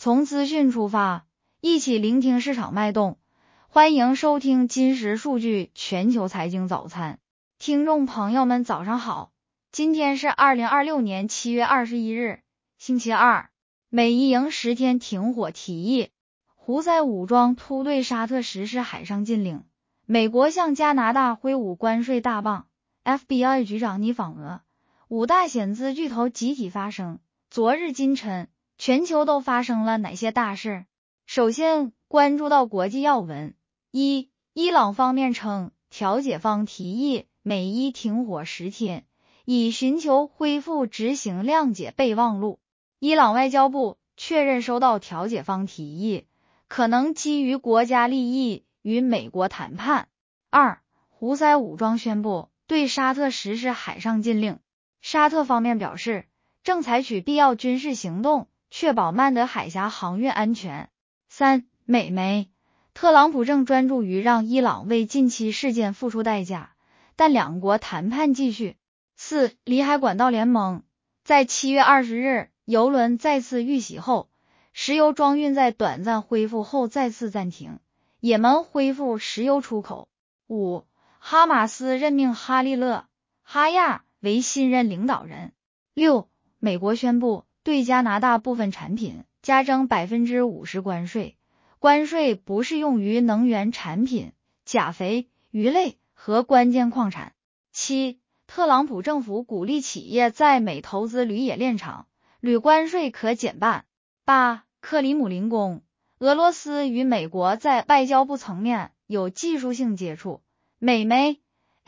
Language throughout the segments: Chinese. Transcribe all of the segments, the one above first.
从资讯出发，一起聆听市场脉动。欢迎收听今时数据全球财经早餐。听众朋友们早上好，今天是2026年7月21日，星期二。美伊营10天停火提议，胡塞武装突对沙特实施海上禁令，美国向加拿大挥舞关税大棒， FBI 局长拟访俄，五大险资巨头集体发声。昨日今晨，全球都发生了哪些大事？首先关注到国际要闻。一、伊朗方面称，调解方提议美伊停火10天，以寻求恢复执行谅解备忘录。伊朗外交部确认收到调解方提议，可能基于国家利益与美国谈判。二、胡塞武装宣布对沙特实施海上禁令，沙特方面表示，正采取必要军事行动，确保曼德海峡航运安全。三、美媒，特朗普正专注于让伊朗为近期事件付出代价，但两国谈判继续。四、里海管道联盟，在7月20日油轮再次遇袭后，石油装运在短暂恢复后再次暂停，也门恢复石油出口。五、哈马斯任命哈利勒·哈亚为新任领导人。六、美国宣布对加拿大部分产品加征 50% 关税，关税不适用于能源产品、钾肥、鱼类和关键矿产。七、特朗普政府鼓励企业在美投资铝冶炼厂，铝关税可减半。八、克里姆林宫，俄罗斯与美国在外交部层面有技术性接触，美媒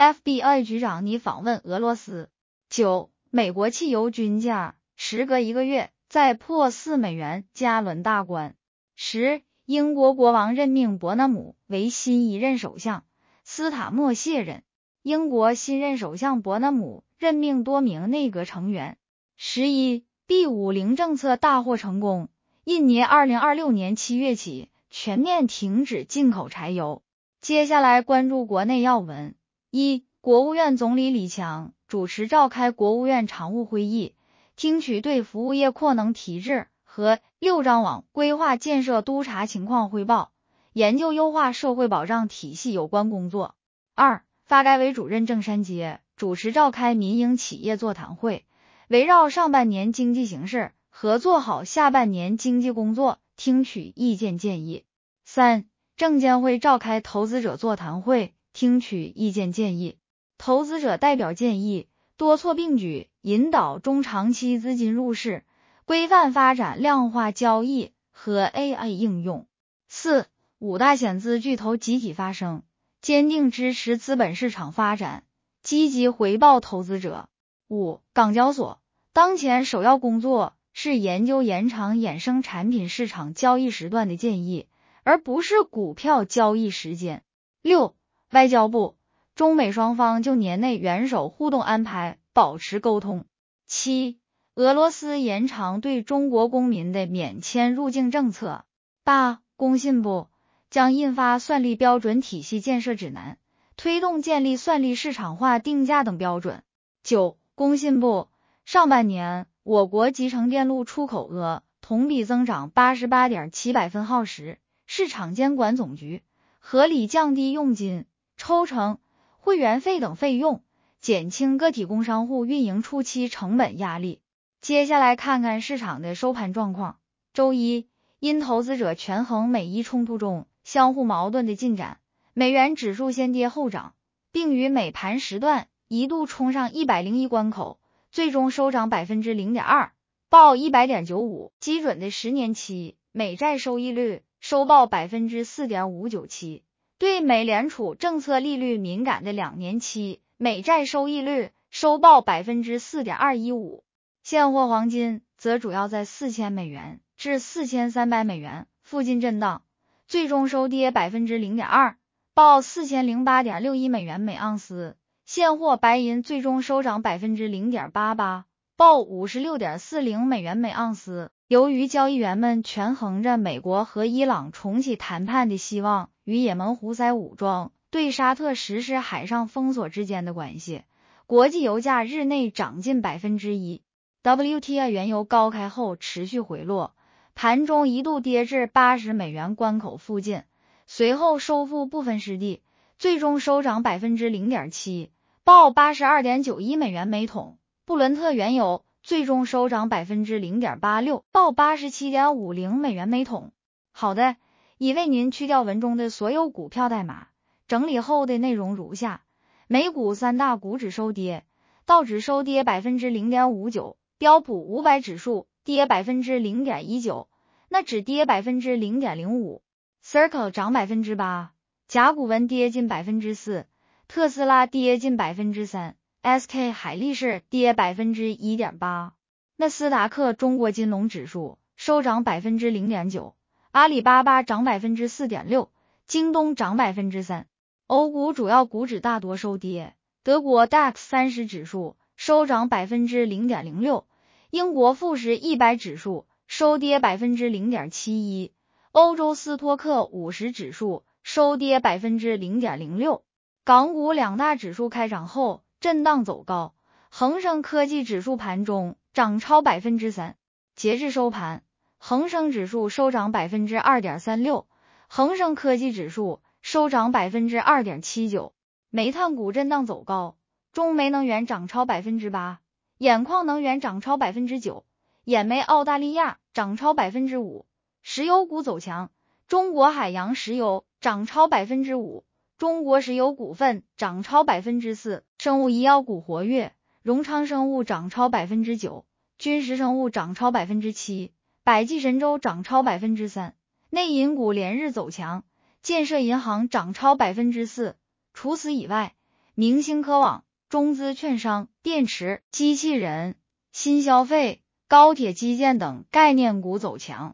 FBI 局长拟访问俄罗斯。九、美国汽油均价时隔1个月再破$4加仑大关。十、英国国王任命伯纳姆为新一任首相，斯塔默卸任。英国新任首相伯纳姆任命多名内阁成员。11、B50政策大获成功，印尼2026年7月起全面停止进口柴油。接下来关注国内要闻。一、国务院总理李强主持召开国务院常务会议，听取对服务业扩能提质和6张网规划建设督查情况汇报，研究优化社会保障体系有关工作。二、发改委主任郑山杰主持召开民营企业座谈会，围绕上半年经济形势和做好下半年经济工作听取意见建议。三、证监会召开投资者座谈会，听取意见建议。投资者代表建议多措并举，引导中长期资金入市，规范发展量化交易和 AI 应用。四、五大险资巨头集体发声，坚定支持资本市场发展，积极回报投资者。五、港交所当前首要工作是研究延长衍生产品市场交易时段的建议，而不是股票交易时间。六、外交部中美双方就年内元首互动安排保持沟通。七、俄罗斯延长对中国公民的免签入境政策。八、工信部将印发算力标准体系建设指南，推动建立算力市场化定价等标准。九、工信部上半年我国集成电路出口额同比增长 88.7 分号时，市场监管总局合理降低佣金、抽成、会员费等费用，减轻个体工商户运营初期成本压力。接下来看看市场的收盘状况。周一，因投资者权衡美伊冲突中相互矛盾的进展，美元指数先跌后涨，并于美盘时段一度冲上101关口，最终收涨 0.2%， 报 100.95， 基准的10年期美债收益率收报 4.597%， 对美联储政策利率敏感的2年期美债收益率收报 4.215%。 现货黄金则主要在$4000至$4300附近震荡，最终收跌 0.2%， 报$4008.61每盎司。现货白银最终收涨 0.88%， 报$56.40每盎司。由于交易员们权衡着美国和伊朗重启谈判的希望与也门胡塞武装对沙特实施海上封锁之间的关系，国际油价日内涨近 1%。WTI 原油高开后持续回落， 盘中一度跌至80美元关口附近，随后收复部分失地，最终收涨 0.7%， 报 82.91 美元每桶。布伦特原油最终收涨 0.86%， 报 87.50 美元每桶。好的，已为您去掉文中的所有股票代码，整理后的内容如下：美股三大股指收跌，道指收跌 0.59%， 标普500指数跌 0.19%， 纳指跌 0.05%， Circle 涨 8%， 甲骨文跌近 4%， 特斯拉跌近 3%， SK 海力士跌 1.8%， 纳斯达克中国金龙指数收涨 0.9%， 阿里巴巴涨 4.6%， 京东涨 3%。欧股主要股指大多收跌，德国 DAX 30指数收涨 0.06%， 英国富时100指数收跌 0.71%， 欧洲斯托克50指数收跌 0.06%。港股两大指数开涨后震荡走高，恒生科技指数盘中涨超 3%， 截至收盘，恒生指数收涨 2.36%， 恒生科技指数收涨 2.79%。 煤炭股震荡走高，中煤能源涨超 8%， 兖矿能源涨超 9%， 兖煤澳大利亚涨超 5%。 石油股走强，中国海洋石油涨超 5%， 中国石油股份涨超 4%。 生物医药股活跃，荣昌生物涨超 9%， 君实生物涨超 7%， 百济神州涨超 3%。 内银股连日走强，建设银行涨超 4%。 除此以外，明星科网、中资券商、电池、机器人、新消费、高铁基建等概念股走强。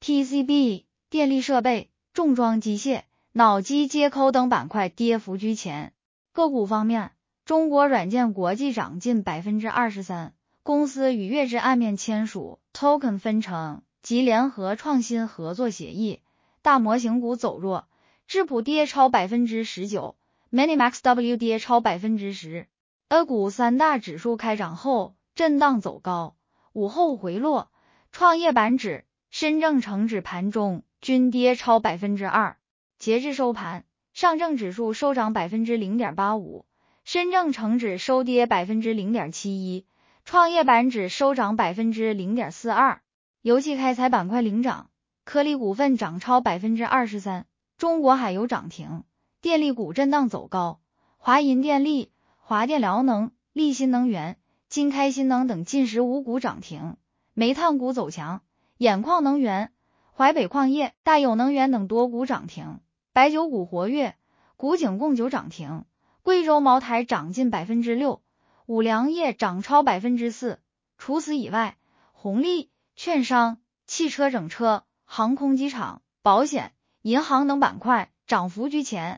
PCB、电力设备、重装机械、脑机接口等板块跌幅居前。个股方面，中国软件国际涨近 23%， 公司与月之暗面签署 Token 分成及联合创新合作协议。大模型股走弱，智谱跌超 19%， Minimax-W 跌超 10%。 A 股三大指数开涨后震荡走高，午后回落，创业板指、深证成指盘中均跌超 2%。 截至收盘，上证指数收涨 0.85%， 深证成指收跌 0.71%， 创业板指收涨 0.42%。 油气开采板块领涨，颗粒股份涨超 23%， 中国海油涨停，电力股震荡走高，华银电力、华电辽能、力新能源、金开新能等近15股涨停。煤炭股走强，兖矿能源、淮北矿业、大有能源等多股涨停。白酒股活跃，古井贡酒涨停，贵州茅台涨近 6%， 五粮液涨超 4%。 除此以外，红利、券商、汽车整车、航空机场、保险、银行等板块涨幅居前。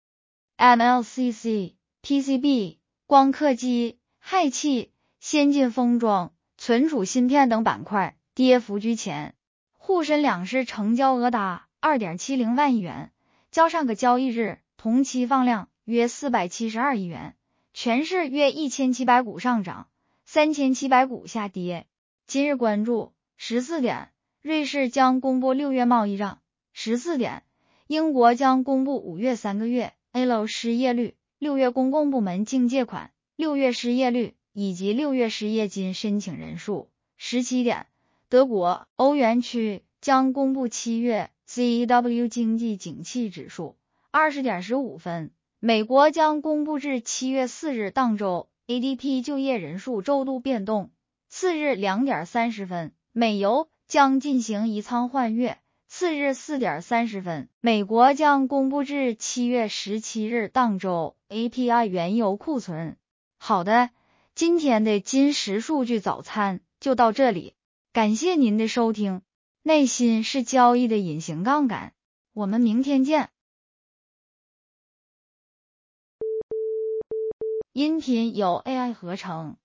MLCC、PCB、光刻机、氦气、先进封装、存储芯片等板块跌幅居前。沪深两市成交额达 2.70 万亿元，较上个交易日同期放量约472亿元，全市约1700股上涨，3700股下跌。今日关注14点，瑞士将公布6月贸易账；14点，英国将公布5月3个月 A 失业率、6月公共部门净借款、6月失业率以及6月失业金申请人数。17点，德国、欧元区将公布7月 CEW 经济景气指数。20点15分，美国将公布至7月4日当周 ADP 就业人数周度变动。次日2点30分，美油将进行移仓换月。次日4点30分，美国将公布至7月17日当周 API 原油库存。好的，今天的金石数据早餐就到这里，感谢您的收听。内心是交易的隐形杠杆，我们明天见。音频由 AI 合成。